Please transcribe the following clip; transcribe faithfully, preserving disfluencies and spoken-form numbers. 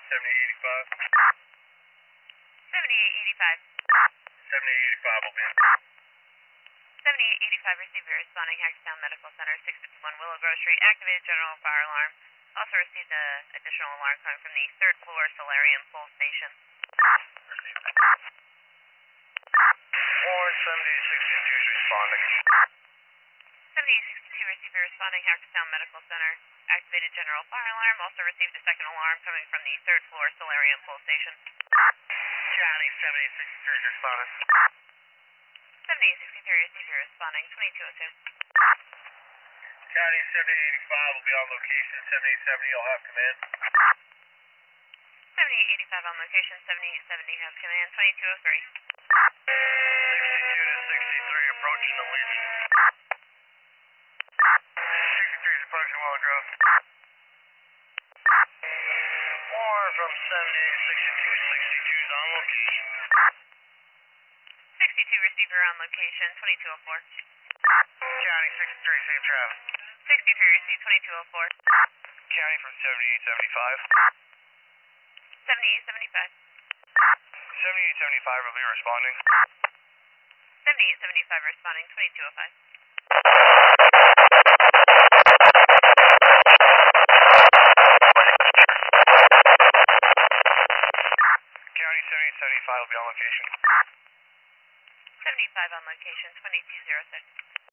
seventy-eight eighty-five. seventy-eight eighty-five. seventy-eight eighty-five will be. seventy-eight eighty-five receiver responding Hackettstown Medical Center, six fifty-one Willow Grove Street. Activated general fire alarm. Also received an additional alarm coming from the third floor Solarium Pole Station. Received. Warren seventy sixty-two is responding. seventy-eight sixty-two receiver responding Hackettstown Medical Center. Activated general fire alarm. Also received a second alarm coming from the third floor Solarium Pole Station. County seventy sixty-three is responding. seventy-eight sixty-three receiver responding twenty-two oh two. County seventy-eight eighty-five will be on location. seventy-eight seventy, you'll have command. seventy-eight eighty-five on location. seventy-eight seventy has command. twenty-two oh three. sixty-two to sixty-three approaching the lead. sixty-three is approaching Willow Grove. Warren from seventy-eight sixty-two, sixty-two is on location. sixty-two receiver on location. twenty-two oh four. County sixty-three, safe travel. sixty-three received. twenty-two oh four. County from seventy-eight seventy-five. seventy-eight seventy-five. seventy-eight seventy-five will be responding. seventy-eight seventy-five responding. twenty-two oh five. County seventy-eight seventy-five will be on location. seventy-five on location. twenty-two oh six.